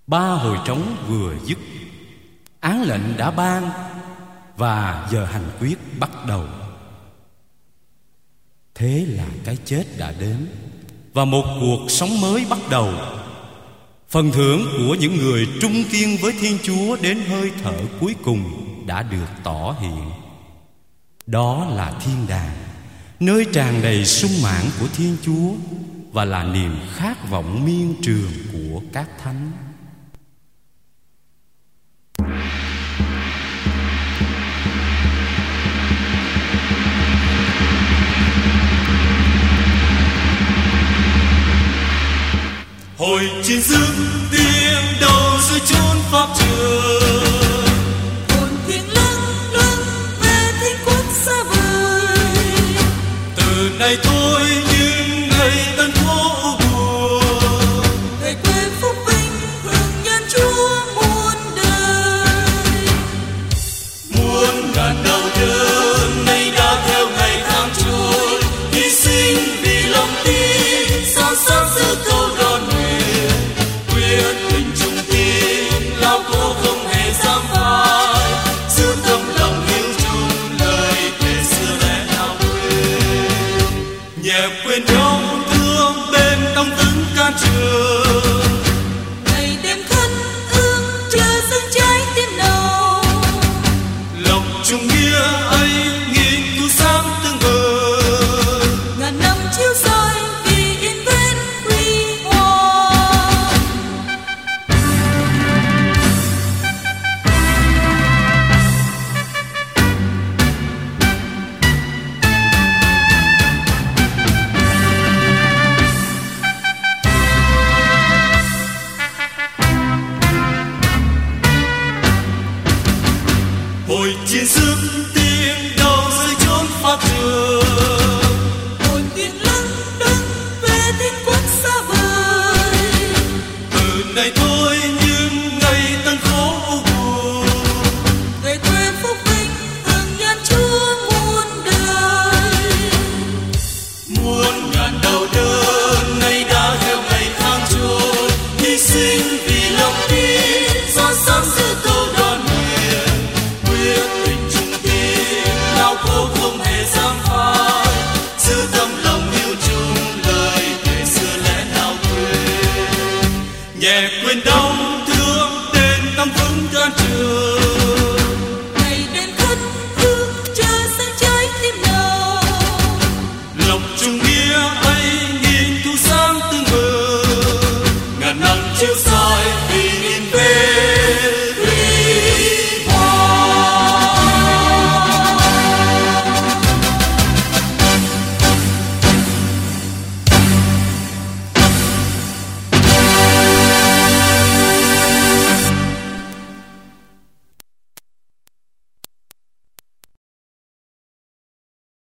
Ba hồi trống vừa dứt, án lệnh đã ban và giờ hành quyết bắt đầu. Thế là cái chết đã đến và một cuộc sống mới bắt đầu. Phần thưởng của những người trung kiên với Thiên Chúa đến hơi thở cuối cùng đã được tỏ hiện. Đó là thiên đàng, nơi tràn đầy sung mãn của Thiên Chúa và là niềm khát vọng miên trường của các thánh. Hồi chiến dứt tiếng đầu dưới chốn pháp trường, hồn thiêng lâng lâng về thiên quốc xa vời. từ nay thôi những ngày tân khổ buồn, Về quê phúc vinh hưởng nhân Chúa muôn đời. muôn ngàn đau đớn nay đã theo ngày tháng trôi, hy sinh vì lòng tin son sắt giữ câu đón nguyện, quyết định trung tín lao khổ không hề dám phai, giữ tấm lòng hiếu chung lời thề xưa lẽ nào quên, nhẹ quên đau thương bên đông tứng can trường. Ngày đêm khấn ương chờ dâng trái tim nào, Lòng trung nghĩa ấy nghìn thu sáng tương vời, ngàn năm chiếu soi vì yên bên huy hoàng. hồi chiến dứt tiếng đầu dưới chốn pháp trường, Hồn thiêng lâng lâng về thiên quốc xa vời. từ nay thôi những ngày tân khổ buồn, Về quê phúc vinh hưởng nhân Chúa muôn đời. muôn ngàn đau đớn nay đã theo ngày tháng trôi, hy sinh vì lòng tin son sắt giữ câu đón nguyện, quyết định trung tín lao khổ không hề dám phai, giữ tấm lòng yêu chung lời thề xưa lẽ nào quên, nhẹ quên đau